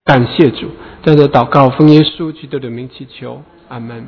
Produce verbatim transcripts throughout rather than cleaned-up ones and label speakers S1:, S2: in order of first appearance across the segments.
S1: 感谢主，这样的祷告奉耶稣基督的名祈求，阿们。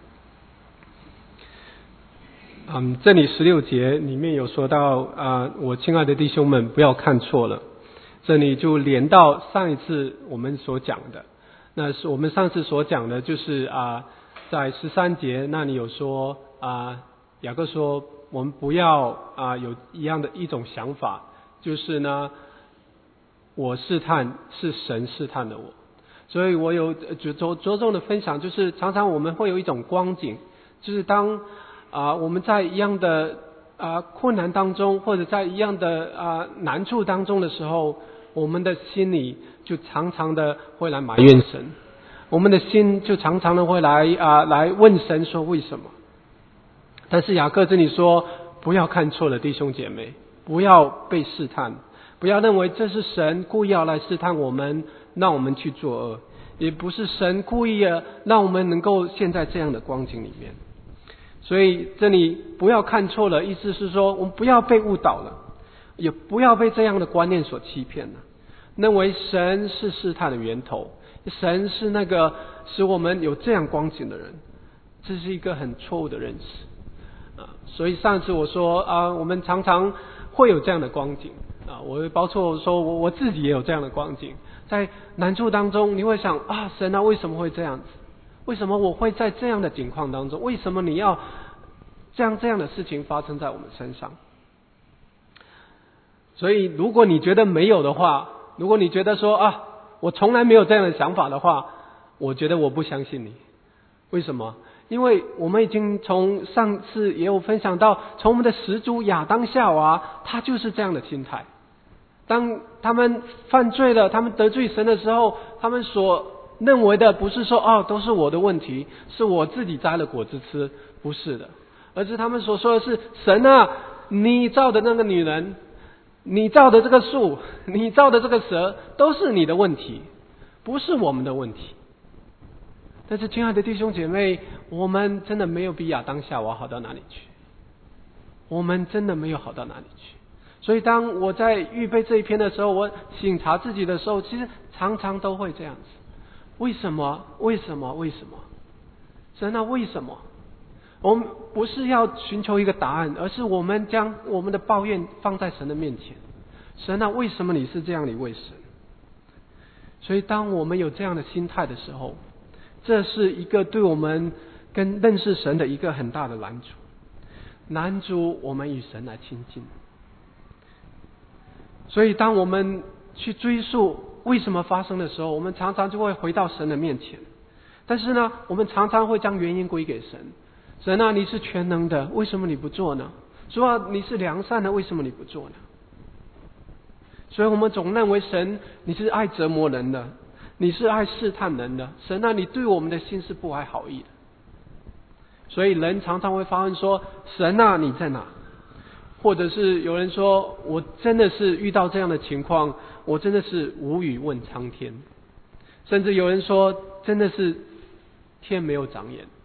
S1: 嗯，这里十六节里面有说到啊、呃，我亲爱的弟兄们，不要看错了。这里就连到上一次我们所讲的，那是我们上次所讲的，就是啊、呃，在十三节那里有说啊、呃，雅各说我们不要啊、呃、有一样的一种想法，就是呢，我试探是神试探的我。所以我有着着重的分享，就是常常我们会有一种光景，就是当啊、呃、我们在一样的啊、呃、困难当中，或者在一样的啊、呃、难处当中的时候，我们的心里就常常的会来埋怨神，我们的心就常常的会来啊、呃、来问神说为什么。但是雅各这里说，不要看错了弟兄姐妹，不要被试探，不要认为这是神故意要来试探我们，让我们去作恶，也不是神故意的让我们能够陷在这样的光景里面。所以这里不要看错了，意思是说我们不要被误导了，也不要被这样的观念所欺骗了，认为神是试探的源头，神是那个使我们有这样光景的人，这是一个很错误的认识啊。所以上次我说啊，我们常常会有这样的光景啊，我包括说我我自己也有这样的光景，在难处当中，你会想啊，神啊，为什么会这样子？为什么我会在这样的境况当中？为什么你要这样这样的事情发生在我们身上？所以，如果你觉得没有的话，如果你觉得说啊，我从来没有这样的想法的话，我觉得我不相信你。为什么？因为我们已经从上次也有分享到，从我们的始祖亚当夏娃，他就是这样的心态。当他们犯罪了，他们得罪神的时候，他们所认为的不是说哦都是我的问题，是我自己摘了果子吃，不是的，而是他们所说的是神啊，你造的那个女人，你造的这个树，你造的这个蛇，都是你的问题，不是我们的问题。但是亲爱的弟兄姐妹，我们真的没有比亚当夏娃好到哪里去，我们真的没有好到哪里去。所以当我在预备这一篇的时候，我省察自己的时候，其实常常都会这样子。为什么？为什么？为什么？神啊，为什么？我们不是要寻求一个答案，而是我们将我们的抱怨放在神的面前。神啊，为什么你是这样的一位神？所以当我们有这样的心态的时候，这是一个对我们跟认识神的一个很大的拦阻，拦阻我们与神来亲近。所以当我们去追溯为什么发生的时候，我们常常就会回到神的面前。但是呢，我们常常会将原因归给神。神啊，你是全能的，为什么你不做呢？主啊，你是良善的，为什么你不做呢？所以我们总认为神你是爱折磨人的，你是爱试探人的。神啊，你对我们的心是不怀好意的。所以人常常会发问说，神啊，你在哪？或者是有人说，我真的是遇到这样的情况，我真的是无语问苍天。甚至有人说，真的是天没有长眼。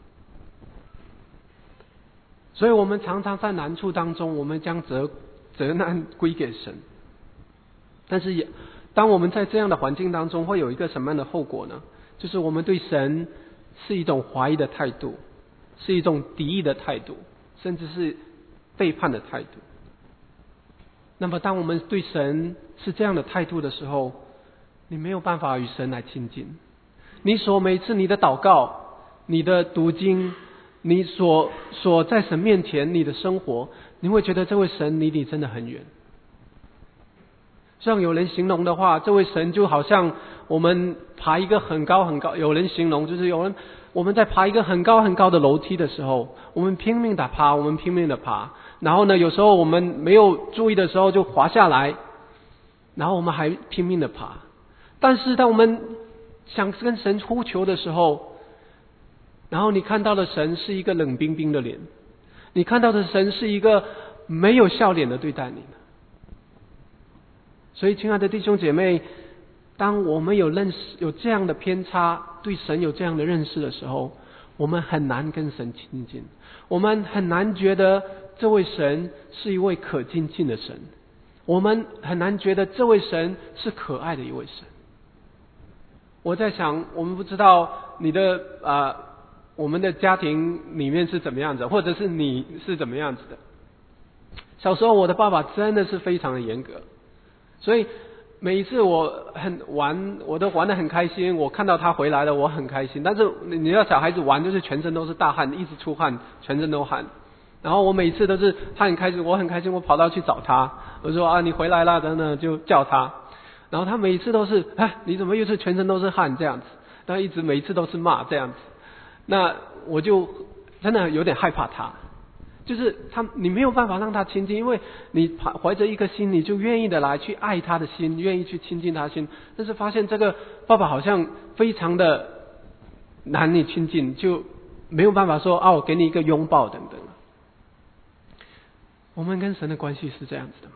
S1: 所以我们常常在难处当中，我们将责责难归给神。但是也当我们在这样的环境当中，会有一个什么样的后果呢？就是我们对神是一种怀疑的态度，是一种敌意的态度，甚至是背叛的态度。那么当我们对神是这样的态度的时候，你没有办法与神来亲近。你所每次你的祷告，你的读经，你所所在神面前你的生活，你会觉得这位神离你真的很远。像有人形容的话，这位神就好像我们爬一个很高很高，有人形容就是有人我们在爬一个很高很高的楼梯的时候，我们拼命的爬，我们拼命的爬，然后呢有时候我们没有注意的时候就滑下来，然后我们还拼命的爬。但是当我们想跟神呼求的时候，然后你看到的神是一个冷冰冰的脸，你看到的神是一个没有笑脸的对待你的。所以亲爱的弟兄姐妹，当我们有认识有这样的偏差，对神有这样的认识的时候，我们很难跟神亲近，我们很难觉得这位神是一位可亲近的神，我们很难觉得这位神是可爱的一位神。 我在想，我们不知道你的啊、呃，我们的家庭里面是怎么样子，或者是你是怎么样子的。小时候我的爸爸真的是非常的严格，所以每一次我很玩，我都玩得很开心。我看到他回来了，我很开心。但是你要小孩子玩，就是全身都是大汗，一直出汗，全身都汗。然后我每次都是他很开心，我很开心，我跑到去找他，我说啊你回来了，等等就叫他。然后他每次都是哎你怎么又是全身都是汗这样子，他一直每一次都是骂这样子。那我就真的有点害怕他。就是他，你没有办法让他亲近，因为你怀着一颗心，你就愿意的来去爱他的心，愿意去亲近他的心。但是发现这个爸爸好像非常的难以亲近，就没有办法说啊，我给你一个拥抱等等。我们跟神的关系是这样子的吗？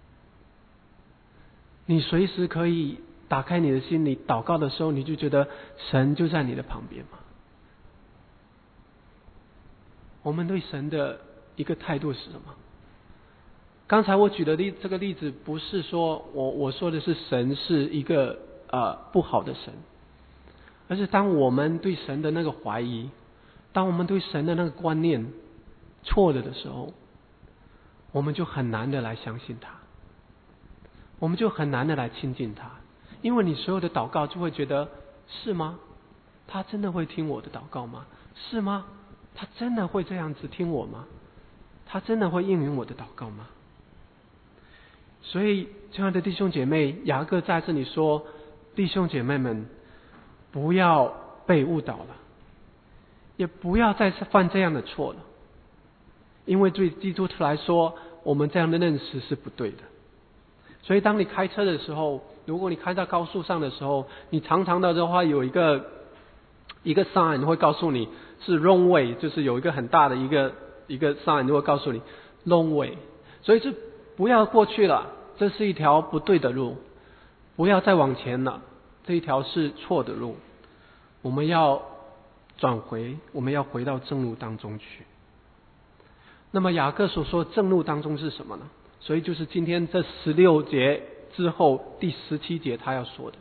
S1: 你随时可以打开你的心，你祷告的时候，你就觉得神就在你的旁边吗？我们对神的一个态度是什么？刚才我举的例这个例子，不是说我我说的是神是一个呃不好的神，而是当我们对神的那个怀疑，当我们对神的那个观念错了的时候，我们就很难的来相信他，我们就很难的来亲近他，因为你所有的祷告就会觉得是吗？他真的会听我的祷告吗？是吗？他真的会这样子听我吗？他真的会应允我的祷告吗？所以亲爱的弟兄姐妹，雅各在这里说，弟兄姐妹们不要被误导了，也不要再犯这样的错了，因为对基督徒来说，我们这样的认识是不对的。所以当你开车的时候，如果你开到高速上的时候，你常常的话有一个一个 sign 会告诉你是 wrong way， 就是有一个很大的一个一个 sign 会告诉你 wrong way， 所以是不要过去了，这是一条不对的路，不要再往前了，这一条是错的路，我们要转回，我们要回到正路当中去。那么雅各所说正路当中是什么呢？所以就是今天这十六节之后第十七节他要说的，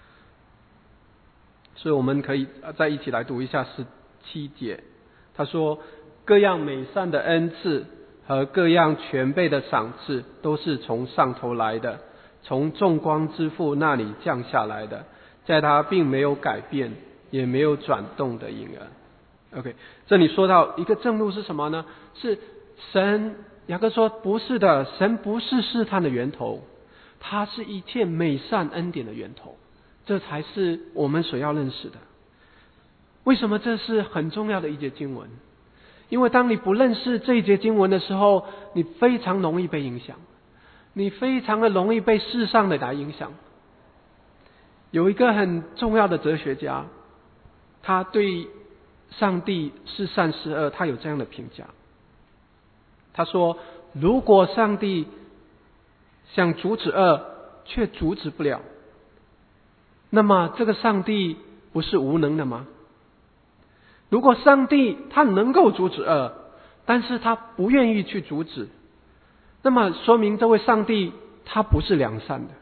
S1: 所以我们可以再一起来读一下十七节。他说，各样美善的恩赐和各样全备的赏赐都是从上头来的，从众光之父那里降下来的，在他并没有改变也没有转动的影儿。 OK， 这里说到一个正路是什么呢？是神，雅各说不是的，神不是试探的源头，他是一切美善恩典的源头，这才是我们所要认识的。为什么这是很重要的一节经文？因为当你不认识这一节经文的时候，你非常容易被影响，你非常的容易被世上的来影响。有一个很重要的哲学家，他对上帝是善是恶，他有这样的评价。他说，如果上帝想阻止恶却阻止不了，那么这个上帝不是无能的吗？如果上帝他能够阻止恶，但是他不愿意去阻止，那么说明这位上帝他不是良善的。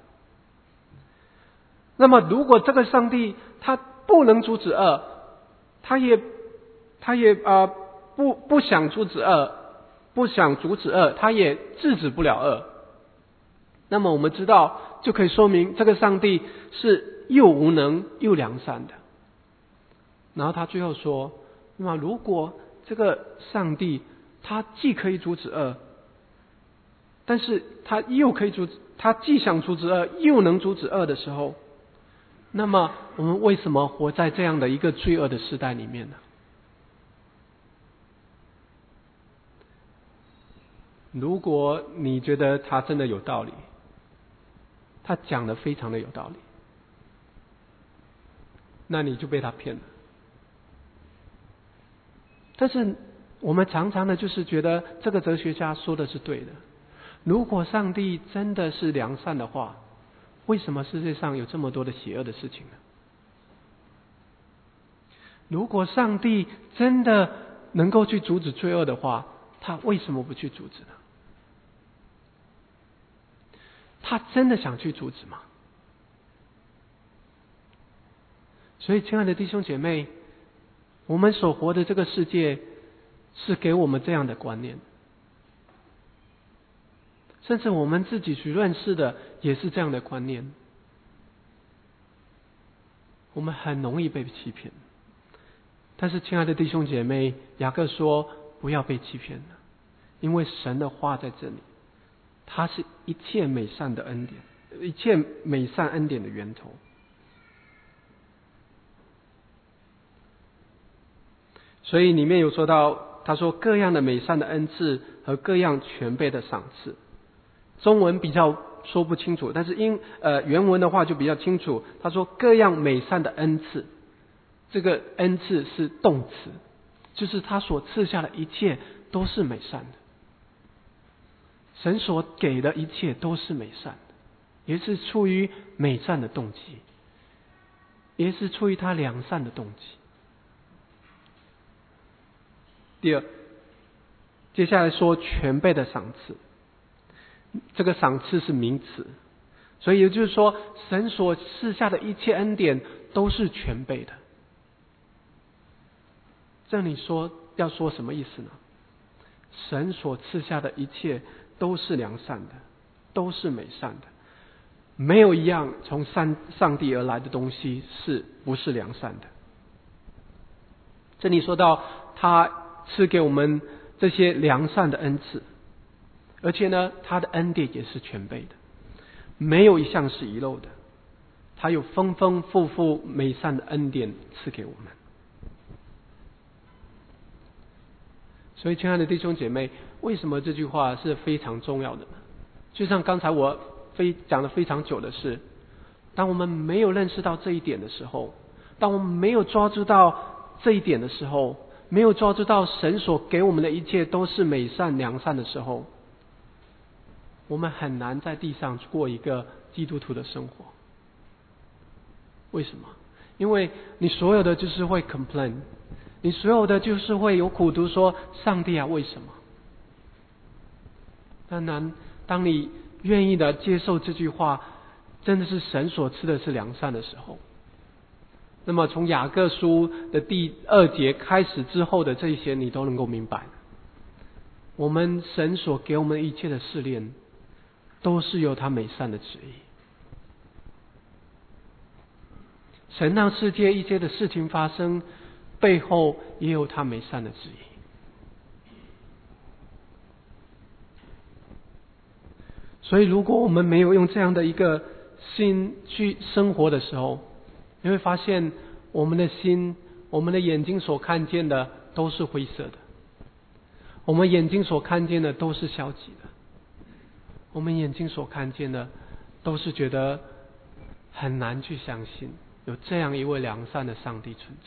S1: 那么如果这个上帝他不能阻止恶，他也他也呃不不想阻止恶，不想阻止恶，他也制止不了恶，那么我们知道就可以说明这个上帝是又无能又良善的。然后他最后说，那么如果这个上帝他既可以阻止恶，但是他又可以阻止，他既想阻止恶又能阻止恶的时候，那么我们为什么活在这样的一个罪恶的时代里面呢？如果你觉得他真的有道理，他讲的非常的有道理，那你就被他骗了。但是我们常常的就是觉得这个哲学家说的是对的，如果上帝真的是良善的话，为什么世界上有这么多的邪恶的事情呢？如果上帝真的能够去阻止罪恶的话，他为什么不去阻止呢？他真的想去阻止吗？ 所以亲爱的弟兄姐妹，我们所活的这个世界是给我们这样的观念，甚至我们自己去认识的也是这样的观念。我们很容易被欺骗。但是亲爱的弟兄姐妹，雅各说不要被欺骗了，因为神的话在这里，它是一切美善的恩典，一切美善恩典的源头。所以里面有说到，他说各样的美善的恩赐和各样全备的赏赐。中文比较说不清楚，但是英呃原文的话就比较清楚。他说各样美善的恩赐，这个恩赐是动词，就是他所赐下的一切都是美善的。神所给的一切都是美善的，也是出于美善的动机，也是出于他良善的动机。第二，接下来说全备的赏赐。这个赏赐是名词，所以也就是说，神所赐下的一切恩典都是全备的。这里说要说什么意思呢？神所赐下的一切都是良善的，都是美善的，没有一样从上上帝而来的东西是不是良善的。这里说到他赐给我们这些良善的恩赐，而且呢，他的恩典也是全备的，没有一项是遗漏的。他有丰丰富富美善的恩典赐给我们。所以亲爱的弟兄姐妹，为什么这句话是非常重要的呢？就像刚才我非讲了非常久的是，当我们没有认识到这一点的时候，当我们没有抓住到这一点的时候，没有抓住到神所给我们的一切都是美善良善的时候，我们很难在地上过一个基督徒的生活。为什么？因为你所有的就是会 complain， 你所有的就是会有苦读说上帝啊为什么？当然当你愿意的接受这句话，真的是神所赐的是良善的时候，那么从雅各书的第二节开始之后的这一些你都能够明白，我们神所给我们一切的试炼都是有他美善的旨意。神让世界一些的事情发生，背后也有他美善的旨意。所以如果我们没有用这样的一个心去生活的时候，你会发现我们的心，我们的眼睛所看见的都是灰色的，我们眼睛所看见的都是消极的，我们眼睛所看见的都是觉得很难去相信有这样一位良善的上帝存在。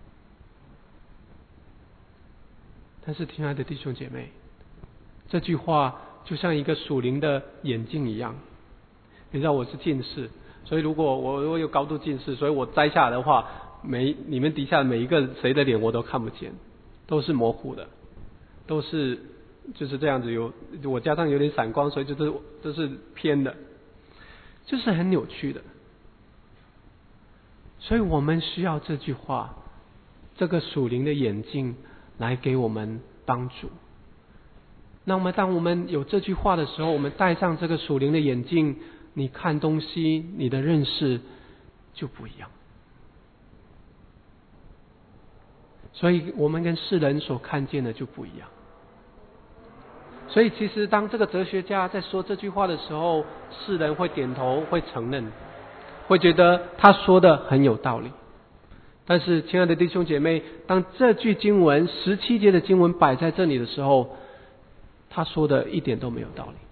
S1: 但是亲爱的弟兄姐妹，这句话就像一个属灵的眼镜一样。你知道我是近视，所以如果我我有高度近视，所以我摘下来的话，每你们底下每一个谁的脸我都看不见，都是模糊的，都是就是这样子，有我加上有点闪光，所以就是都是偏的，就是很扭曲的。所以我们需要这句话，这个属灵的眼镜来给我们帮助。那么当我们有这句话的时候，我们戴上这个属灵的眼镜，你看东西，你的认识就不一样。所以我们跟世人所看见的就不一样。所以其实当这个哲学家在说这句话的时候，世人会点头，会承认，会觉得他说的很有道理。但是亲爱的弟兄姐妹，当这句经文十七节的经文摆在这里的时候，他说的一点都没有道理。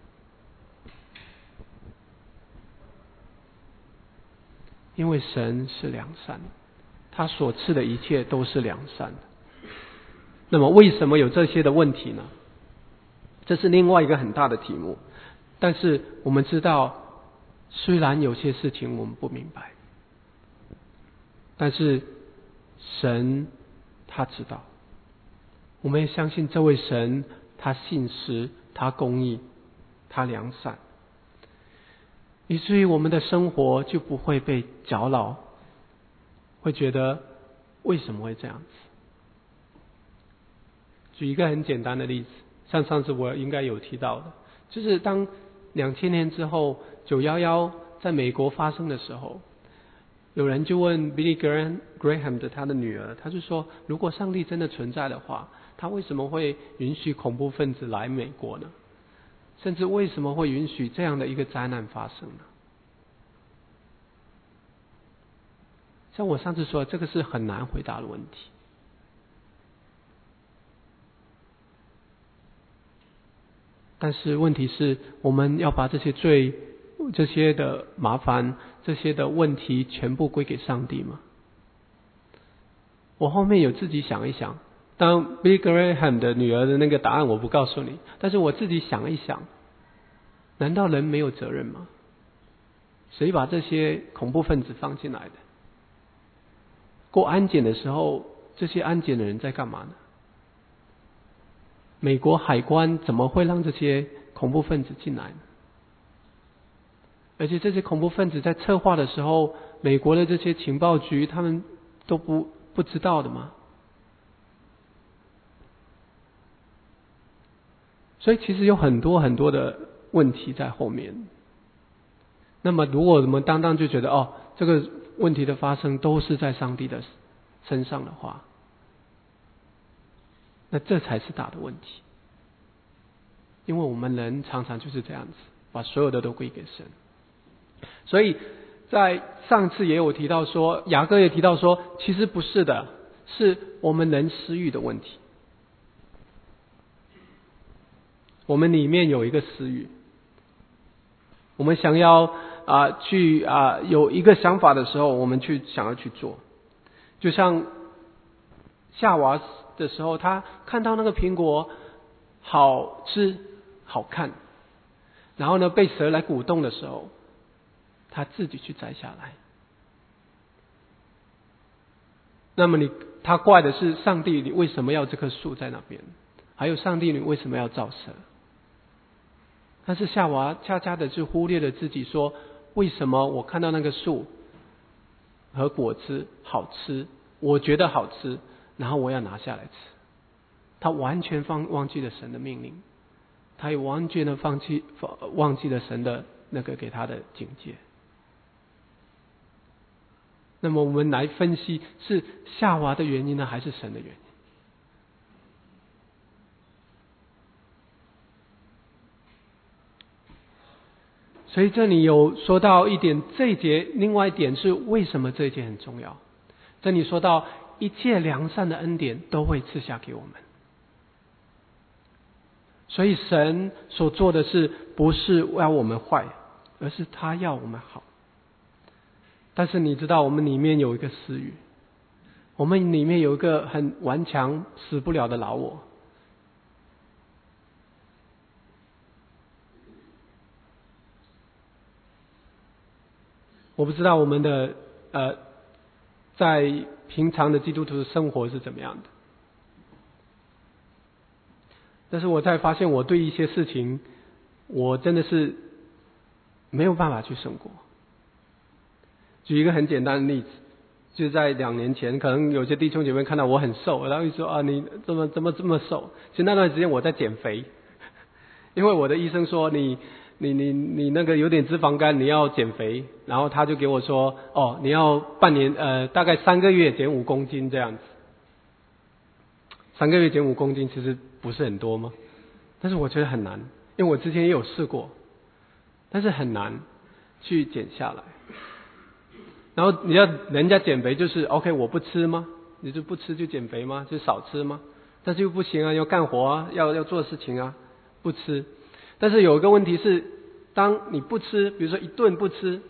S1: 因为神是良善，他所赐的一切都是良善的。那么为什么有这些的问题呢？这是另外一个很大的题目。但是我们知道，虽然有些事情我们不明白，但是神他知道，我们也相信这位神他信实，他公义，他良善，以至于我们的生活就不会被搅扰， 会觉得为什么会这样子？举一个很简单的例子，像上次我应该有提到的，就是当两千年之后九一一在美国发生的时候，有人就问 Billy Graham 的他的女儿，他就说，如果上帝真的存在的话，他为什么会允许恐怖分子来美国呢？甚至为什么会允许这样的一个灾难发生呢？像我上次说，这个是很难回答的问题。但是问题是，我们要把这些罪、这些的麻烦、这些的问题全部归给上帝吗？我后面有自己想一想，当 Billy Graham 的女儿的那个答案我不告诉你，但是我自己想一想，难道人没有责任吗？谁把这些恐怖分子放进来的？过安检的时候，这些安检的人在干嘛呢？美国海关怎么会让这些恐怖分子进来呢？而且这些恐怖分子在策划的时候，美国的这些情报局他们都不不知道的吗？所以其实有很多很多的问题在后面。那么如果我们单单就觉得哦，这个问题的发生都是在上帝的身上的话，那这才是大的问题。因为我们人常常就是这样子，把所有的都归给神。所以在上次也有提到说，雅各也提到说，其实不是的，是我们人私欲的问题。我们里面有一个私欲，我们想要啊、呃、去啊、呃、有一个想法的时候，我们去想要去做。就像夏娃的时候，他看到那个苹果好吃好看，然后呢被蛇来鼓动的时候，他自己去摘下来。那么你他怪的是上帝，你为什么要这棵树在那边？还有上帝，你为什么要造蛇？但是夏娃恰恰的就忽略了自己，说为什么我看到那个树和果子好吃，我觉得好吃，然后我要拿下来吃。他完全放忘记了神的命令，他也完全的放弃忘记了神的那个给他的警戒。那么我们来分析，是夏娃的原因呢，还是神的原因？所以这里有说到一点，这一节另外一点是为什么这一节很重要。这里说到一切良善的恩典都会赐下给我们，所以神所做的事不是要我们坏，而是他要我们好。但是你知道我们里面有一个私欲，我们里面有一个很顽强死不了的老我。我不知道我们的呃，在平常的基督徒的生活是怎么样的，但是我才发现我对一些事情，我真的是没有办法去胜过。举一个很简单的例子，就在两年前，可能有些弟兄姐妹看到我很瘦，然后就说啊，你怎么怎么这么瘦？其实那段时间我在减肥，因为我的医生说你。你你你那个有点脂肪肝，你要减肥，然后他就给我说，哦，你要半年呃大概三个月减五公斤这样子。三个月减五公斤其实不是很多吗？但是我觉得很难，因为我之前也有试过，但是很难去减下来。然后你要人家减肥就是 OK， 我不吃吗？你就不吃就减肥吗？就少吃吗？但是又不行啊，要干活啊，要要做事情啊，不吃。但是有一个问题是，当你不吃，比如说一顿不吃，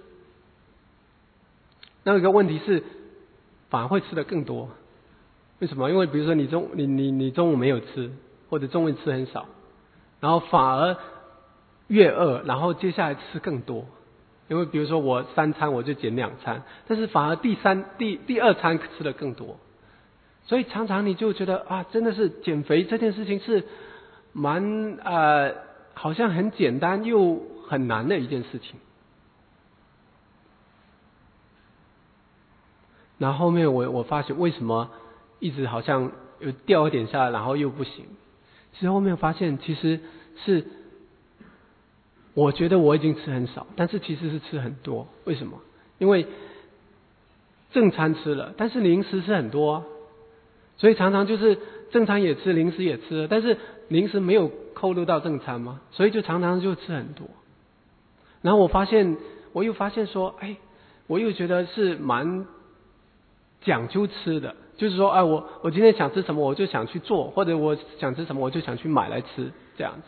S1: 那有一个问题是反而会吃的更多。为什么？因为比如说你中你你你中午没有吃，或者中午吃很少，然后反而越饿，然后接下来吃更多。因为比如说我三餐我就减两餐，但是反而第三第第二餐吃的更多。所以常常你就觉得啊，真的是减肥这件事情是蛮呃。好像很简单又很难的一件事情。 然后后面我我发现为什么一直好像有掉一点下来，然后又不行。其实后面发现其实是我觉得我已经吃很少，但是其实是吃很多。为什么？因为正餐吃了，但是零食吃很多啊，所以常常就是正餐也吃，零食也吃了，但是零食没有扣入到正餐嘛，所以就常常就吃很多。然后我发现，我又发现说，哎，我又觉得是蛮讲究吃的，就是说，哎，我我今天想吃什么，我就想去做，或者我想吃什么，我就想去买来吃，这样子。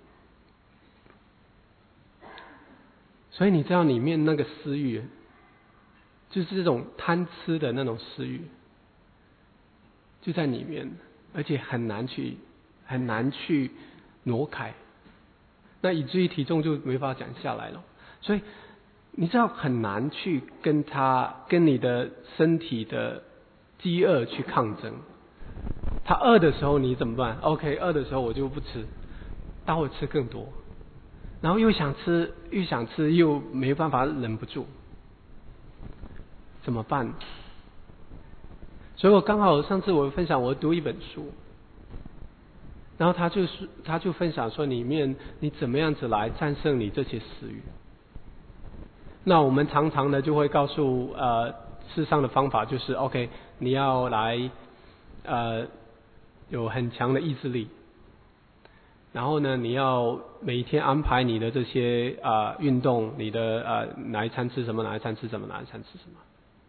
S1: 所以你知道里面那个私欲，就是这种贪吃的那种私欲，就在里面，而且很难去很难去挪开，那以至于体重就没法降下来了。所以你知道很难去跟他跟你的身体的饥饿去抗争。他饿的时候你怎么办 ？OK， 饿的时候我就不吃，待会吃更多，然后又想吃又想吃又没办法忍不住，怎么办？所以我刚好上次我分享我读一本书，然后他就是他就分享说里面你怎么样子来战胜你这些私欲。那我们常常呢就会告诉呃世上的方法就是 OK， 你要来呃有很强的意志力，然后呢你要每一天安排你的这些啊、呃、运动，你的呃哪一餐吃什么，哪一餐吃什么，哪一餐吃什么。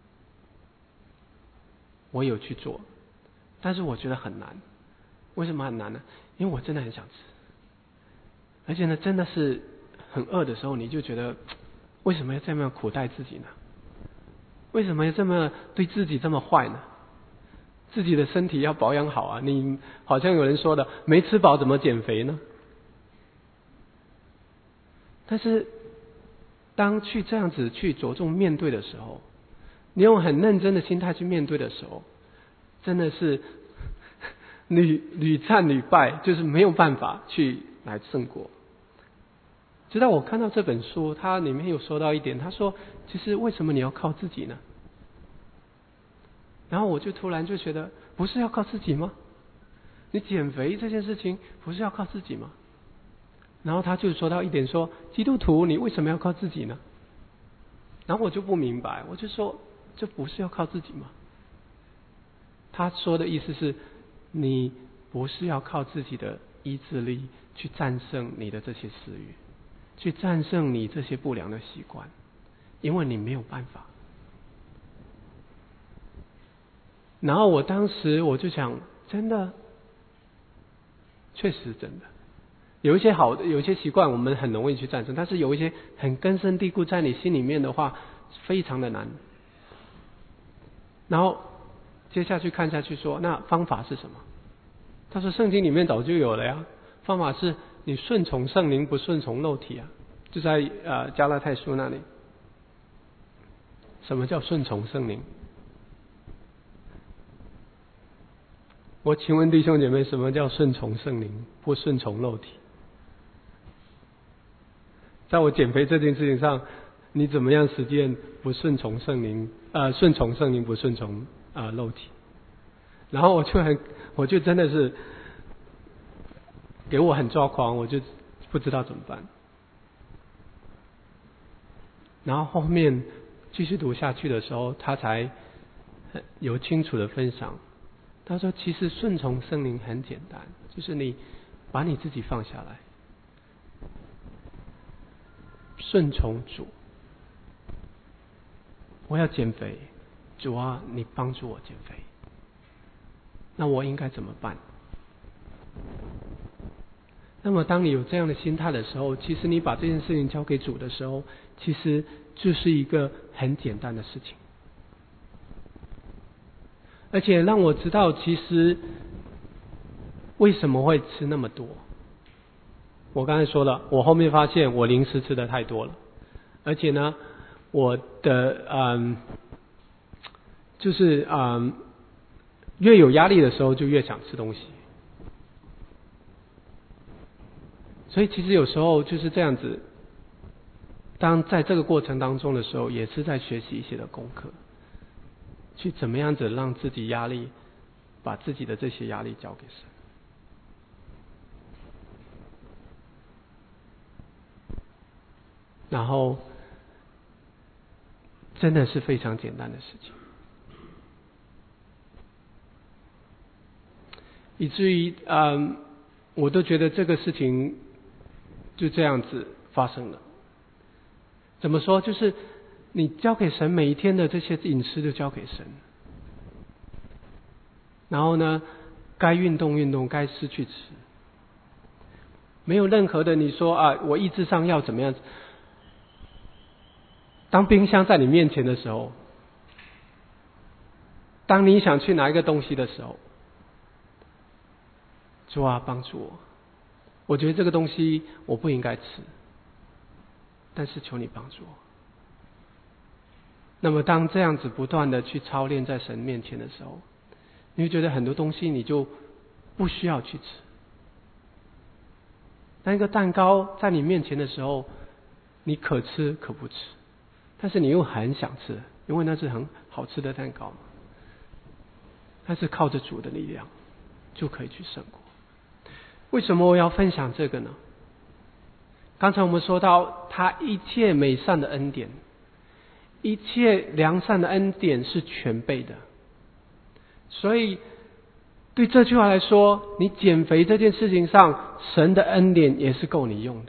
S1: 我有去做，但是我觉得很难。为什么很难呢？因为我真的很想吃，而且呢真的是很饿的时候，你就觉得为什么要这么苦待自己呢？为什么要这么对自己这么坏呢？自己的身体要保养好啊！你好像有人说的，没吃饱怎么减肥呢？但是当去这样子去着重面对的时候，你用很认真的心态去面对的时候，真的是屡屡战屡败，就是没有办法去来胜过。直到我看到这本书，它里面有说到一点，他说其实为什么你要靠自己呢？然后我就突然就觉得，不是要靠自己吗？你减肥这件事情不是要靠自己吗？然后他就说到一点说，基督徒你为什么要靠自己呢？然后我就不明白，我就说这不是要靠自己吗？他说的意思是，你不是要靠自己的意志力去战胜你的这些私欲，去战胜你这些不良的习惯，因为你没有办法。然后我当时我就想，真的，确实真的，有一些好的，有一些习惯我们很容易去战胜，但是有一些很根深蒂固在你心里面的话，非常的难。然后接下去看下去说，那方法是什么？他说圣经里面早就有了呀，方法是你顺从圣灵，不顺从肉体啊，就在呃加拉太书那里。什么叫顺从圣灵？我请问弟兄姐妹，什么叫顺从圣灵，不顺从肉体？在我减肥这件事情上，你怎么样实践不顺从圣灵？呃，顺从圣灵，不顺从啊、呃、肉体？然后我就很，我就真的是给我很抓狂，我就不知道怎么办。然后后面继续读下去的时候，他才有清楚的分享。他说其实顺从圣灵很简单，就是你把你自己放下来，顺从主。我要减肥，主啊，你帮助我减肥。那我应该怎么办？那么当你有这样的心态的时候，其实你把这件事情交给主的时候，其实就是一个很简单的事情。而且让我知道，其实为什么会吃那么多。我刚才说了，我后面发现我零食吃的太多了，而且呢，我的嗯，就是嗯，越有压力的时候就越想吃东西。所以其实有时候就是这样子，当在这个过程当中的时候，也是在学习一些的功课。 去怎么样子让自己压力，把自己的这些压力交给神。然后真的是非常简单的事情，以至于嗯，我都觉得这个事情就这样子发生了。怎么说？就是你交给神每一天的这些饮食就交给神，然后呢，该运动运动，该吃去吃，没有任何的你说啊，我意志上要怎么样子。当冰箱在你面前的时候，当你想去拿一个东西的时候，主啊，帮助我，我觉得这个东西我不应该吃，但是求你帮助我。那么当这样子不断的去操练在神面前的时候，你会觉得很多东西你就不需要去吃。当一个蛋糕在你面前的时候，你可吃可不吃，但是你又很想吃，因为那是很好吃的蛋糕嘛。但是靠着主的力量就可以去胜过。为什么我要分享这个呢？刚才我们说到他一切美善的恩典，一切良善的恩典是全备的，所以对这句话来说，你减肥这件事情上，神的恩典也是够你用的。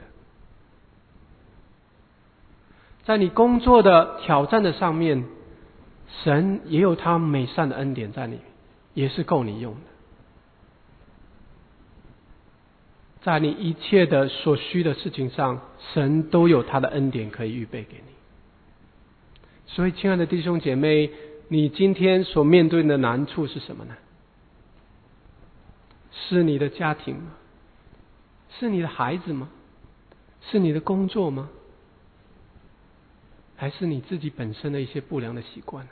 S1: 在你工作的挑战的上面，神也有他美善的恩典在里面，也是够你用的。在你一切的所需的事情上，神都有他的恩典可以预备给你。所以亲爱的弟兄姐妹，你今天所面对的难处是什么呢？是你的家庭吗？是你的孩子吗？是你的工作吗？还是你自己本身的一些不良的习惯呢？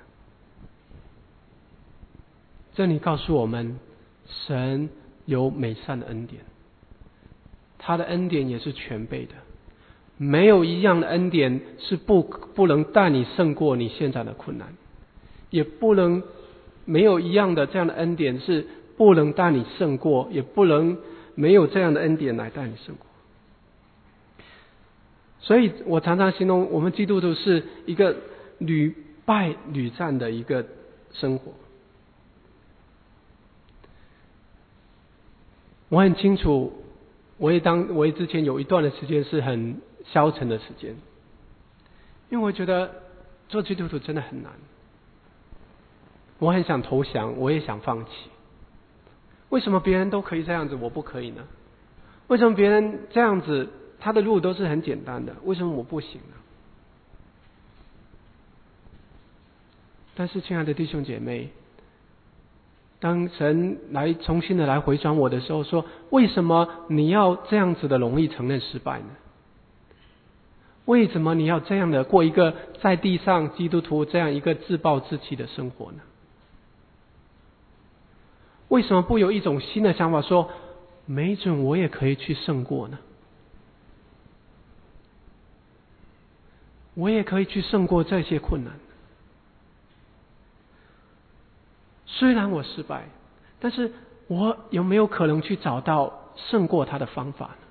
S1: 这里告诉我们，神有美善的恩典，他的恩典也是全备的，没有一样的恩典是不不能带你胜过你现在的困难，也不能没有一样的这样的恩典是不能带你胜过，也不能没有这样的恩典来带你胜过。所以我常常形容我们基督徒是一个屡败屡战的一个生活。我很清楚，我也当我也之前有一段的时间是很消沉的时间，因为我觉得做基督徒真的很难，我很想投降，我也想放弃。为什么别人都可以这样子，我不可以呢？为什么别人这样子他的路都是很简单的，为什么我不行呢？但是亲爱的弟兄姐妹，当神来重新的来回转我的时候，说为什么你要这样子的容易承认失败呢？为什么你要这样的过一个在地上基督徒这样一个自暴自弃的生活呢？为什么不有一种新的想法，说没准我也可以去胜过呢？我也可以去胜过这些困难。虽然我失败，但是我有没有可能去找到胜过他的方法呢？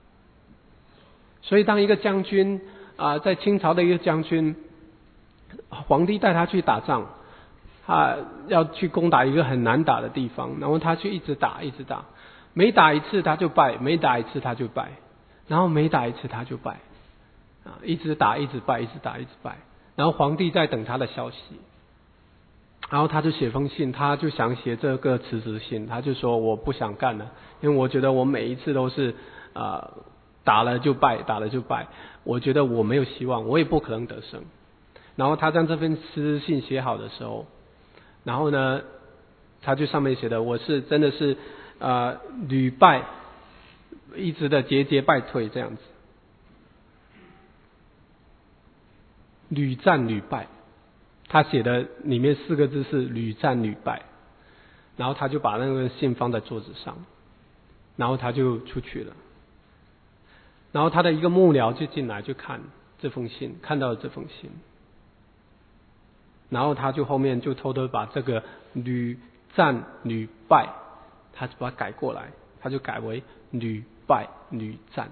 S1: 所以当一个将军啊、呃，在清朝的一个将军，皇帝带他去打仗，他要去攻打一个很难打的地方，然后他去一直打一直打，每打一次他就败，每打一次他就败，然后每打一次他就败，啊，一直打一直败，一直打一直败，然后皇帝在等他的消息。然后他就写封信，他就想写这个辞职信，他就说我不想干了，因为我觉得我每一次都是呃打了就败，打了就败，我觉得我没有希望，我也不可能得胜。然后他将这份辞职信写好的时候，然后呢，他就上面写的我是真的是呃屡败，一直的节节败退这样子，屡战屡败。他写的里面四个字是屡战屡败，然后他就把那个信放在桌子上，然后他就出去了。然后他的一个幕僚就进来就看这封信，看到了这封信， 然后他就后面就偷偷把这个屡战屡败，他就把它改过来，他就改为屡败屡战。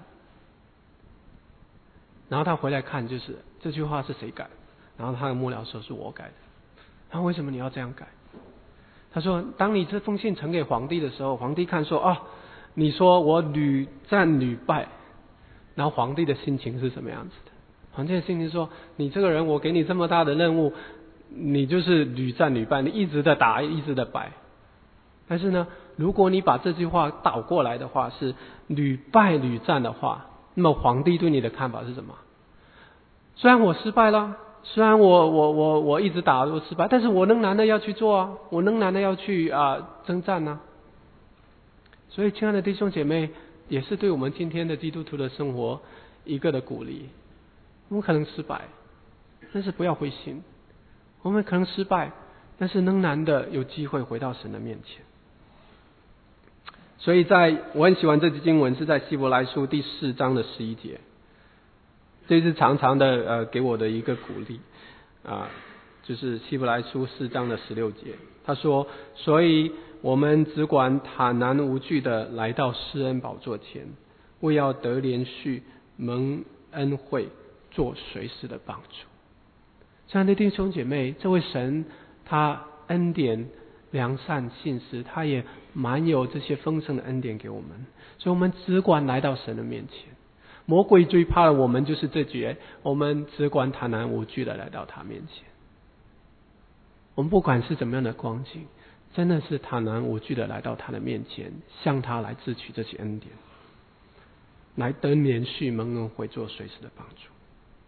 S1: 然后他回来看，就是这句话是谁改？然后他的幕僚说是我改的。然后为什么你要这样改？他说，当你这封信呈给皇帝的时候，皇帝看说啊，你说我屡战屡败，然后皇帝的心情是什么样子的？皇帝的心情说，你这个人，我给你这么大的任务，你就是屡战屡败，你一直的打，一直的败。但是呢，如果你把这句话倒过来的话，是屡败屡战的话，那么皇帝对你的看法是什么？虽然我失败了，虽然我我我我一直打我失败，但是我仍然的要去做啊，我仍然的要去啊、呃、征战啊。所以，亲爱的弟兄姐妹，也是对我们今天的基督徒的生活一个的鼓励。我们可能失败，但是不要灰心。我们可能失败，但是仍然的有机会回到神的面前。所以在我很喜欢这节经文，是在希伯来书第四章的十一节，这是常常的呃给我的一个鼓励啊、呃，就是希伯来书四章的十六节，他说：所以我们只管坦然无惧的来到施恩宝座前，为要得连续蒙恩惠，做随时的帮助。亲爱的弟兄姐妹，这位神他恩典良善信实，他也满有这些丰盛的恩典给我们，所以我们只管来到神的面前。魔鬼最怕的我们就是这句，我们只管坦然无惧的来到他面前。我们不管是怎么样的光景，真的是坦然无惧的来到他的面前，向他来支取这些恩典，来得连续蒙恩惠，做随时的帮助。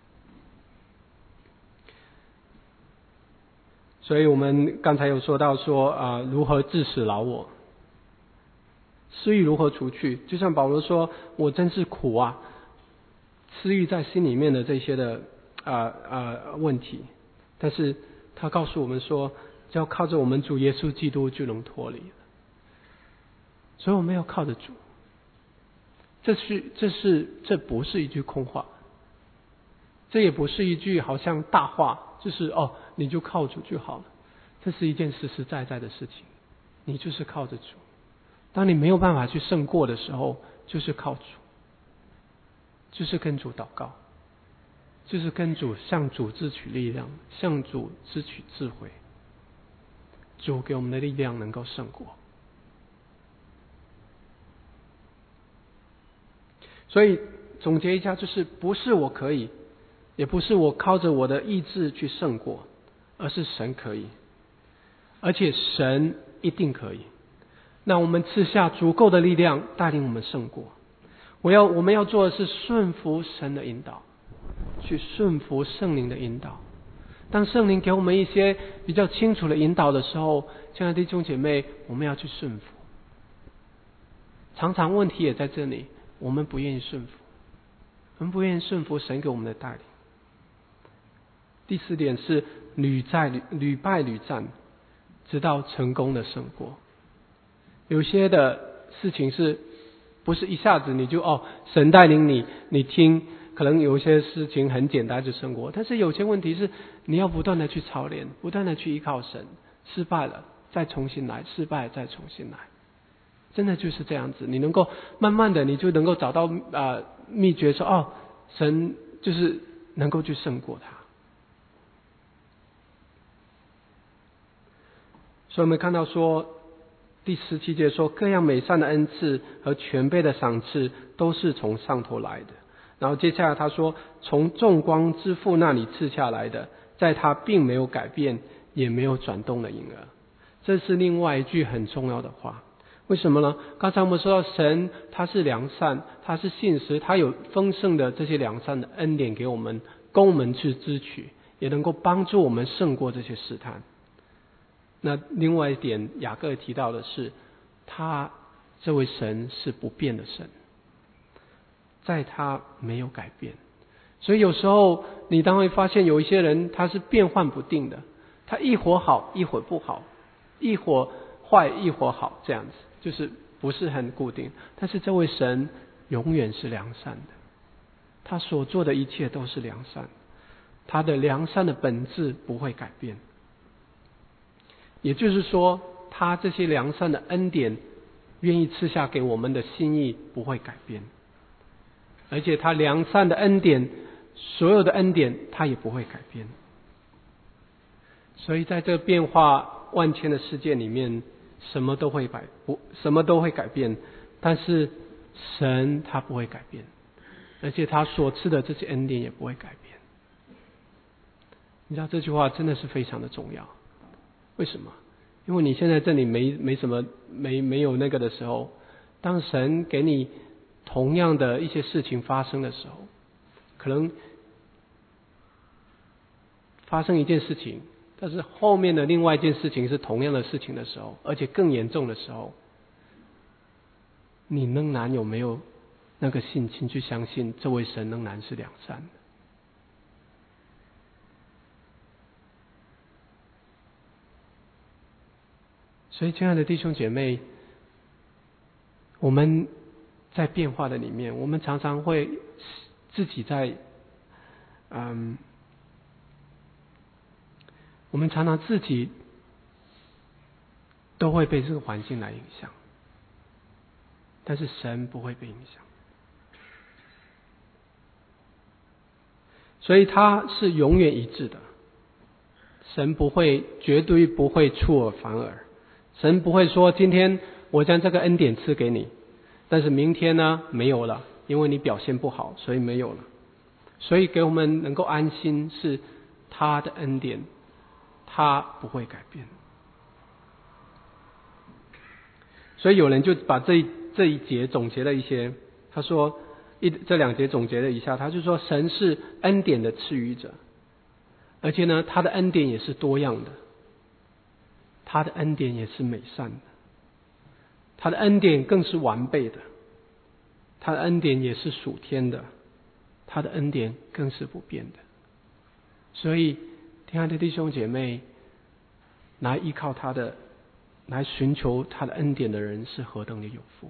S1: 所以我们刚才有说到说啊、呃，如何治死老我，私欲如何除去？就像保罗说，我真是苦啊，私欲在心里面的这些的啊啊、呃、问题，但是他告诉我们说，只要靠着我们主耶稣基督就能脱离了。所以我们要靠着主，这是这是这不是一句空话，这也不是一句好像大话，就是哦你就靠主就好了。这是一件实实在在的事情，你就是靠着主。当你没有办法去胜过的时候，就是靠主，就是跟主祷告，就是跟主向主支取力量，向主支取智慧。主给我们的力量能够胜过。所以总结一下，就是不是我可以，也不是我靠着我的意志去胜过，而是神可以，而且神一定可以。那我们赐下足够的力量带领我们胜过。我要我们要做的是顺服神的引导，去顺服圣灵的引导。当圣灵给我们一些比较清楚的引导的时候，亲爱的弟兄姐妹，我们要去顺服。常常问题也在这里，我们不愿意顺服，我们不愿意顺服神给我们的带领。第四点是屡战屡屡败屡战，直到成功的胜过。有些的事情是不是一下子你就哦神带领你，你听，可能有一些事情很简单就胜过，但是有些问题是你要不断的去操练，不断的去依靠神，失败了再重新来，失败再重新来，真的就是这样子。你能够慢慢的你就能够找到啊、呃、秘诀，说哦神就是能够去胜过他。所以我们看到说第十七节说，各样美善的恩赐和全备的赏赐都是从上头来的。然后接下来他说，从众光之父那里赐下来的，在他并没有改变也没有转动的影儿。这是另外一句很重要的话。为什么呢？刚才我们说到神他是良善，他是信实，他有丰盛的这些良善的恩典给我们，供我们去支取，也能够帮助我们胜过这些试探。那另外一点，雅各提到的是，他这位神是不变的神，在他没有改变。所以有时候你当会发现有一些人他是变幻不定的，他一会儿好一会儿不好，一会儿坏一会儿好，这样子就是不是很固定。但是这位神永远是良善的，他所做的一切都是良善，他的良善的本质不会改变。 也就是说，他这些良善的恩典愿意赐下给我们的心意不会改变，而且他良善的恩典，所有的恩典他也不会改变。所以在这个变化万千的世界里面，什么都会改不什么都会改变，但是神他不会改变，而且他所赐的这些恩典也不会改变。你知道这句话真的是非常的重要。为什么？因为你现在这里没没什么没没有那个的时候，当神给你同样的一些事情发生的时候，可能发生一件事情，但是后面的另外一件事情是同样的事情的时候，而且更严重的时候，你仍然有没有那个信心去相信这位神仍然是良善的？所以亲爱的弟兄姐妹，我们在变化的里面，我们常常会自己在嗯我们常常自己都会被这个环境来影响，但是神不会被影响。所以他是永远一致的，神不会绝对不会出尔反尔。神不会说今天我将这个恩典赐给你，但是明天呢没有了，因为你表现不好，所以没有了。所以给我们能够安心是他的恩典，他不会改变。所以有人就把这一这一节总结了一些，他说一这两节总结了一下，他就说神是恩典的赐予者，而且呢他的恩典也是多样的，他的恩典也是美善的，他的恩典更是完备的，他的恩典也是属天的，他的恩典更是不变的。所以亲爱的弟兄姐妹，来依靠他的，来寻求他的恩典的人是何等的有福。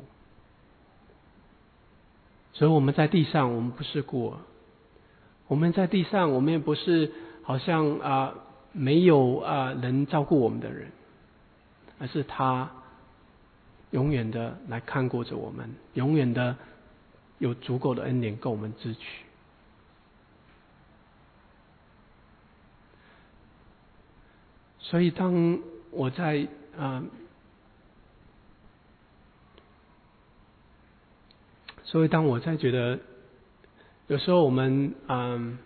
S1: 所以我们在地上，我们不是孤儿，我们在地上，我们也不是好像啊、呃、没有啊、呃、人照顾我们的人，而是他永远的来看顾着我们，永远的有足够的恩典够我们支取。所以当我在啊、呃，所以当我在觉得有时候我们嗯、呃，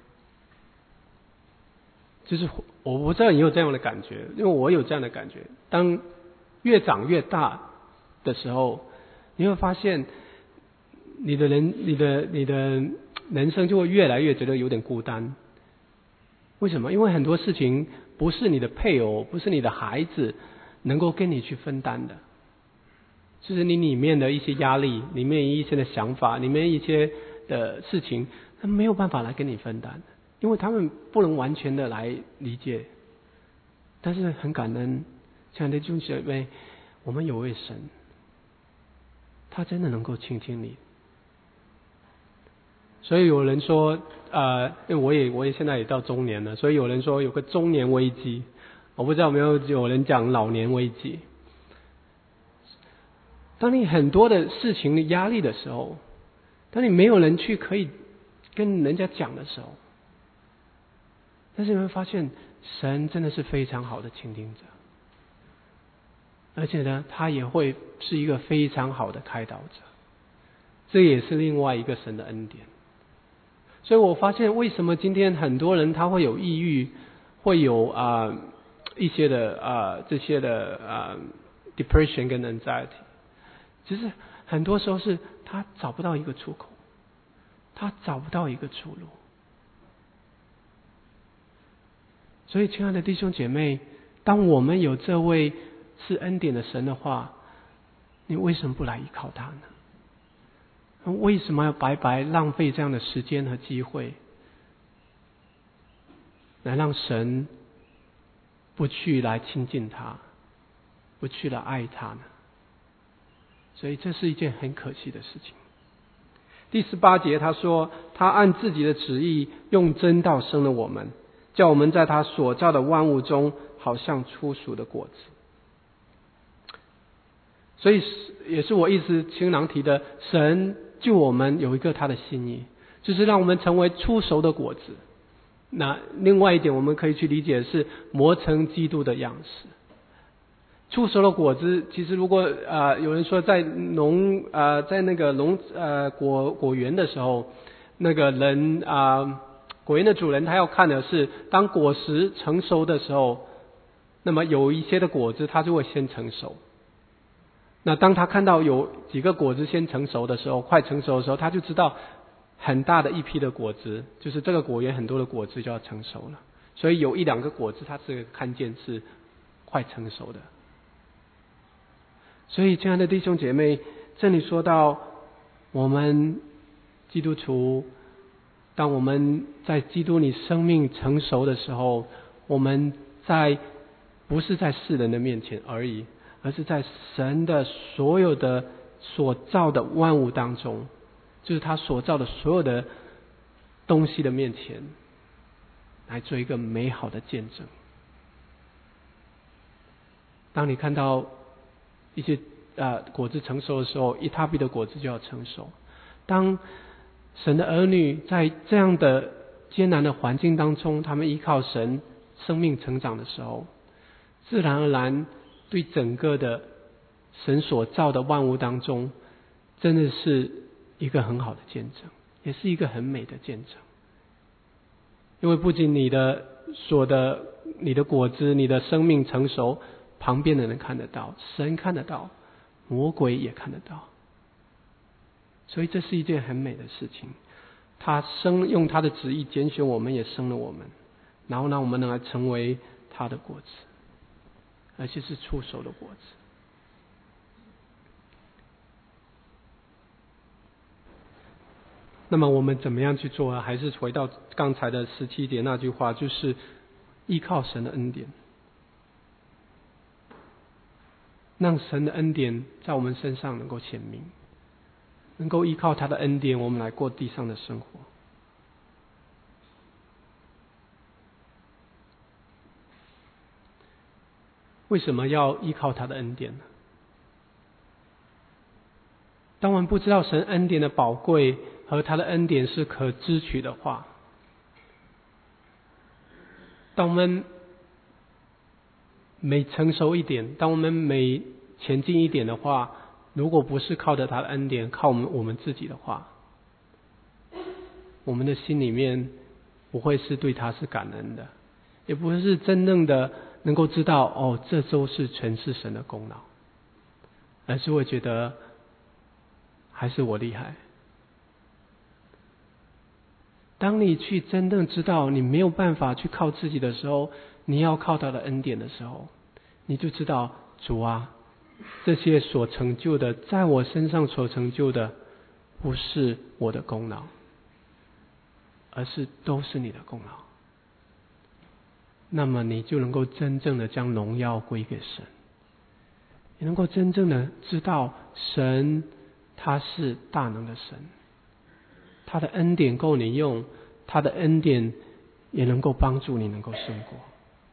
S1: 就是我不知道你有这样的感觉，因为我有这样的感觉，当越长越大的时候，你会发现你的人你的你的人生就会越来越觉得有点孤单。为什么？因为很多事情不是你的配偶，不是你的孩子能够跟你去分担的，就是你里面的一些压力，里面一些的想法，里面一些的事情，他们没有办法来跟你分担，因为他们不能完全的来理解。但是很感恩，亲爱的弟兄姐妹，我们有位神，他真的能够倾听你。所以有人说，呃，因为我也我也现在也到中年了，所以有人说有个中年危机，我不知道有没有有人讲老年危机。当你很多的事情的压力的时候，当你没有人去可以跟人家讲的时候，但是你会发现神真的是非常好的倾听者，而且呢他也会是一个非常好的开导者，这也是另外一个神的恩典。所以我发现为什么今天很多人他会有抑郁，会有啊、呃、一些的啊、呃、这些的啊、呃、depression 跟 anxiety， 其实很多时候是他找不到一个出口，他找不到一个出路。所以亲爱的弟兄姐妹，当我们有这位是恩典的神的话，你为什么不来依靠他呢？为什么要白白浪费这样的时间和机会，来让神不去来亲近他，不去来爱他呢？所以这是一件很可惜的事情。第十八节他说，他按自己的旨意用真道生了我们，叫我们在他所造的万物中好像初熟的果子。 所以也是我一直经常提的，神救我们有一个他的心意，就是让我们成为出熟的果子。那另外一点我们可以去理解是磨成基督的样式。出熟的果子，其实如果呃有人说在农呃在那个农呃果果园的时候，那个人啊、呃、果园的主人他要看的是，当果实成熟的时候，那么有一些的果子它就会先成熟。那当他看到有几个果子先成熟的时候，快成熟的时候，他就知道很大的一批的果子，就是这个果园很多的果子就要成熟了。所以有一两个果子他是看见是快成熟的。所以亲爱的弟兄姐妹，这里说到我们基督徒，当我们在基督里生命成熟的时候，我们在不是在世人的面前而已，而是在神的所有的所造的万物当中，就是他所造的所有的东西的面前，来做一个美好的见证。当你看到一些呃果子成熟的时候，一大批的果子就要成熟。当神的儿女在这样的艰难的环境当中，他们依靠神生命成长的时候，自然而然对整个的神所造的万物当中，真的是一个很好的见证，也是一个很美的见证。因为不仅你的所的你的果子，你的生命成熟，旁边的人看得到，神看得到，魔鬼也看得到。所以这是一件很美的事情。他生用他的旨意拣选我们，也生了我们，然后让我们能来成为他的果子，而且是出熟的果子。那么我们怎么样去做啊？还是回到刚才的十七节那句话，就是依靠神的恩典，让神的恩典在我们身上能够显明，能够依靠他的恩典，我们来过地上的生活。为什么要依靠他的恩典呢？当我们不知道神恩典的宝贵和他的恩典是可支取的话，当我们每成熟一点，当我们每前进一点的话，如果不是靠着他的恩典，靠我们我们自己的话，我们的心里面不会是对他是感恩的，也不会是真正的能够知道哦，这都是全是神的功劳，而是会觉得还是我厉害。当你去真正知道你没有办法去靠自己的时候，你要靠他的恩典的时候，你就知道主啊，这些所成就的，在我身上所成就的，不是我的功劳，而是都是你的功劳。那么你就能够真正的将荣耀归给神，你能够真正的知道神他是大能的神，他的恩典够你用，他的恩典也能够帮助你能够胜过。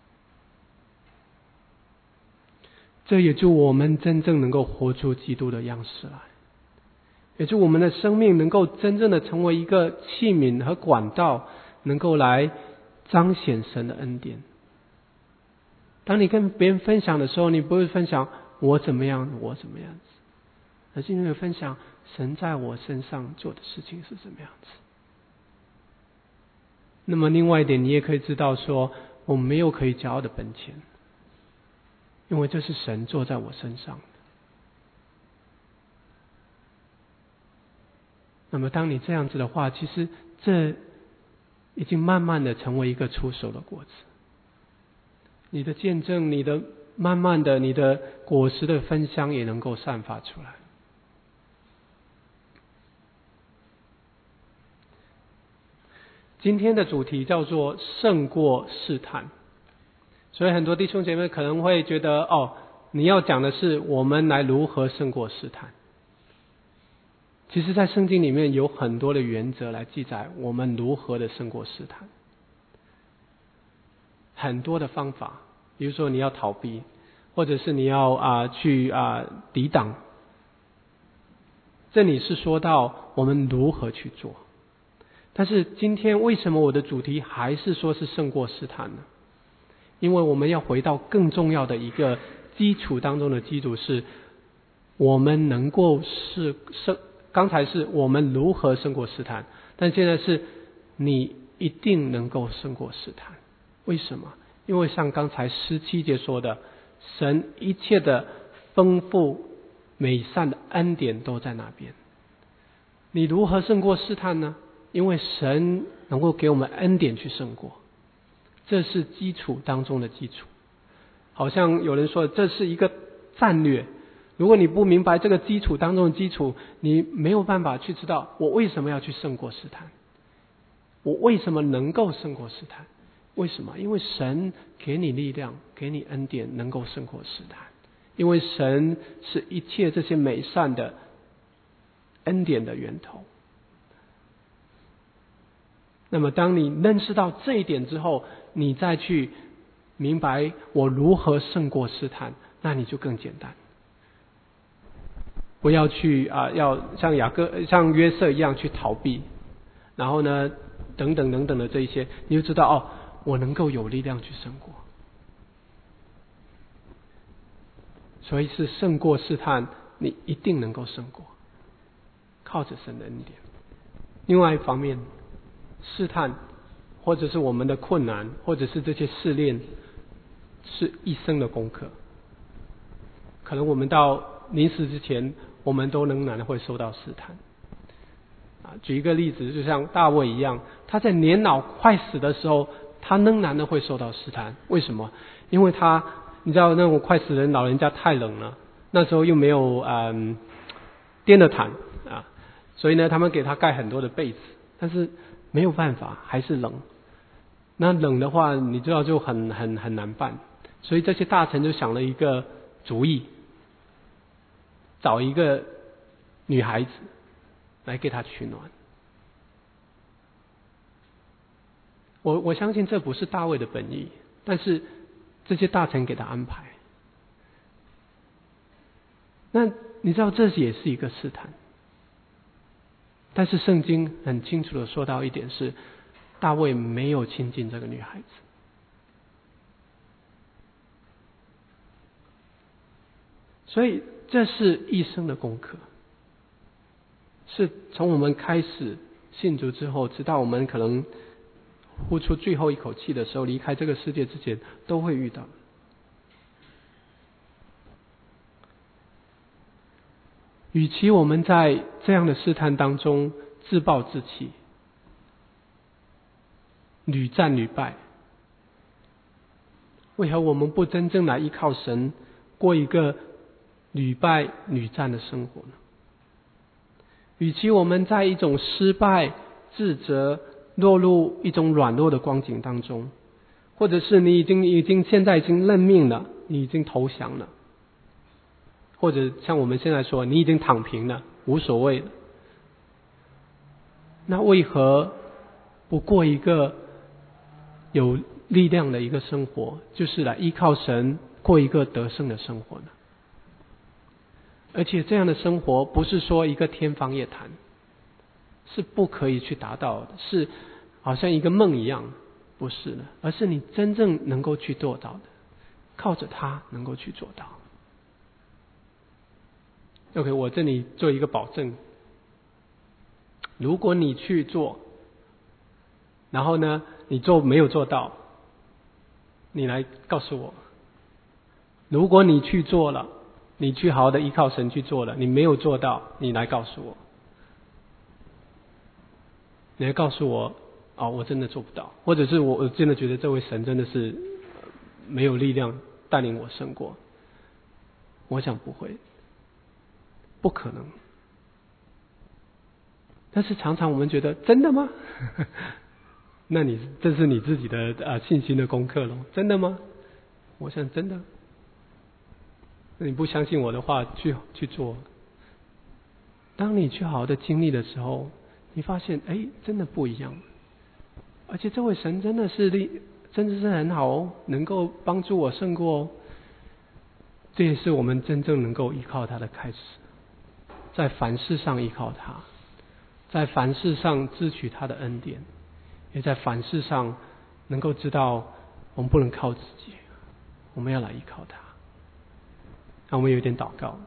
S1: 这也就我们真正能够活出基督的样式来，也就我们的生命能够真正的成为一个器皿和管道，能够来彰显神的恩典。当你跟别人分享的时候，你不会分享我怎么样我怎么样子，而是你会分享神在我身上做的事情是怎么样子。那么另外一点，你也可以知道说，我没有可以骄傲的本钱，因为这是神做在我身上的。那么当你这样子的话，其实这已经慢慢的成为一个出熟的果子。你的见证，你的慢慢的你的果实的芬香也能够散发出来。今天的主题叫做胜过试探，所以很多弟兄姐妹可能会觉得，哦，你要讲的是我们来如何胜过试探。其实在圣经里面有很多的原则来记载我们如何的胜过试探，很多的方法。比如说你要逃避， 或者是你要啊、呃、去啊、呃、抵挡。这里是说到我们如何去做。但是今天为什么我的主题还是说是胜过试探呢？因为我们要回到更重要的一个基础当中的基础是，我们能够是胜，刚才是我们如何胜过试探，但现在是你一定能够胜过试探。为什么？因为像刚才十七节说的，神一切的丰富美善的恩典都在那边。你如何胜过试探呢？因为神能够给我们恩典去胜过，这是基础当中的基础。好像有人说这是一个战略，如果你不明白这个基础当中的基础，你没有办法去知道我为什么要去胜过试探，我为什么能够胜过试探。为什么？因为神给你力量，给你恩典，能够胜过试探。因为神是一切这些美善的恩典的源头。那么当你认识到这一点之后，你再去明白我如何胜过试探，那你就更简单。不要去啊、呃，要像雅各、像约瑟一样去逃避，然后呢，等等等等的这一些，你就知道哦，我能够有力量去胜过。所以是胜过试探，你一定能够胜过，靠着神的恩典。另外一方面，试探或者是我们的困难，或者是这些试炼，是一生的功课。可能我们到临死之前，我们都仍然会受到试探。啊，举一个例子，就像大卫一样，他在年老快死的时候，他仍然的会受到试探。为什么？因为他，你知道那种快死人老人家太冷了，那时候又没有嗯电热毯啊，所以呢，他们给他盖很多的被子，但是没有办法，还是冷。那冷的话，你知道就很很很难办，所以这些大臣就想了一个主意，找一个女孩子来给他取暖。我我相信这不是大卫的本意，但是这些大臣给他安排。那你知道这也是一个试探，但是圣经很清楚的说到一点是，大卫没有亲近这个女孩子。所以这是一生的功课，是从我们开始信主之后，直到我们可能呼出最后一口气的时候，离开这个世界之前，都会遇到。与其我们在这样的试探当中自暴自弃，屡战屡败，为何我们不真正来依靠神，过一个屡败屡战的生活呢？与其我们在一种失败、自责、落入一种软弱的光景当中，或者是你已经已经现在已经认命了，你已经投降了，或者像我们现在说，你已经躺平了，无所谓了，那为何不过一个有力量的一个生活，就是来依靠神，过一个得胜的生活呢？而且这样的生活不是说一个天方夜谭，是不可以去达到的，是好像一个梦一样，不是的，而是你真正能够去做到的，靠着它能够去做到。OK， 我这里做一个保证，如果你去做，然后呢，你做没有做到，你来告诉我。如果你去做了，你去好好的依靠神去做了，你没有做到，你来告诉我。你来告诉我，哦，我真的做不到，或者是我我真的觉得这位神真的是没有力量带领我胜过。我想不会，不可能。但是常常我们觉得真的吗？那你这是你自己的啊信心的功课咯，真的吗？我想真的。那你不相信我的话，去去做。当你去好好的经历的时候，你发现哎，真的不一样。而且这位神真的是力，真的是很好哦，能够帮助我胜过哦。 这也是我们真正能够依靠他的开始。在凡事上依靠他，在凡事上支取他的恩典，也在凡事上能够知道我们不能靠自己，我们要来依靠他。让我们有一点祷告。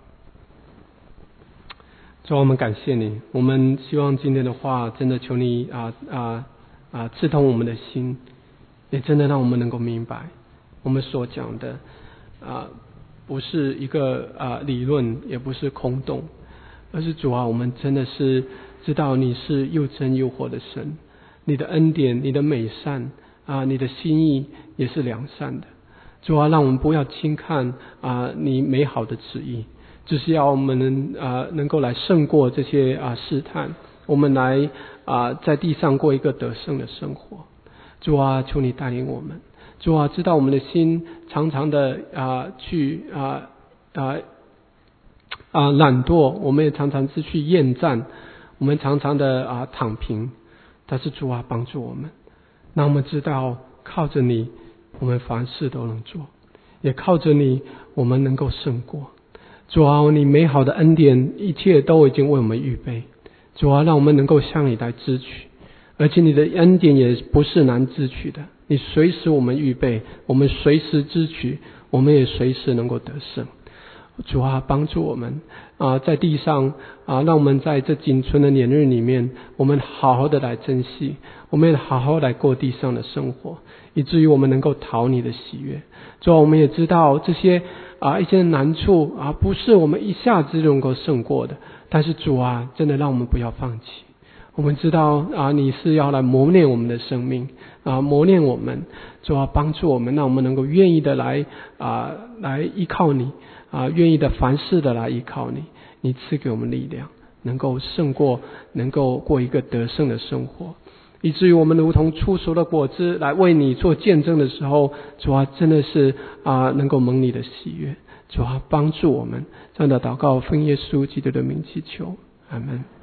S1: 主，我们感谢你，我们希望今天的话真的求你啊啊啊刺痛我们的心，也真的让我们能够明白我们所讲的啊不是一个啊理论，也不是空洞，而是主啊，我们真的是知道你是又真又活的神，你的恩典，你的美善啊，你的心意也是良善的。主啊，让我们不要轻看啊你美好的旨意，只是要我们能啊能够来胜过这些啊试探，我们来啊在地上过一个得胜的生活。主啊，求你带领我们。主啊，知道我们的心常常的啊去啊啊啊懒惰，我们也常常是去厌战，我们常常的啊躺平。但是主啊，帮助我们，让我们知道靠着你，我们凡事都能做，也靠着你，我们能够胜过。主啊，你美好的恩典，一切都已经为我们预备。主啊，让我们能够向你来支取，而且你的恩典也不是难支取的，你随时我们预备，我们随时支取，我们也随时能够得胜。主啊，帮助我们啊，在地上啊，让我们在这仅存的年日里面，我们好好的来珍惜，我们也好好来过地上的生活，以至于我们能够讨你的喜悦。主啊，我们也知道这些啊一些难处啊，不是我们一下子能够胜过的，但是主啊，真的让我们不要放弃。我们知道啊，你是要来磨练我们的生命啊，磨练我们，主啊，帮助我们，让我们能够愿意的来啊来依靠你啊，愿意的凡事的来依靠你，你赐给我们力量，能够胜过，能够过一个得胜的生活，以至于我们如同出熟的果子来为你做见证的时候，主啊，真的是啊能够蒙你的喜悦。主啊，帮助我们，这样的祷告奉耶稣基督的名祈求，阿们。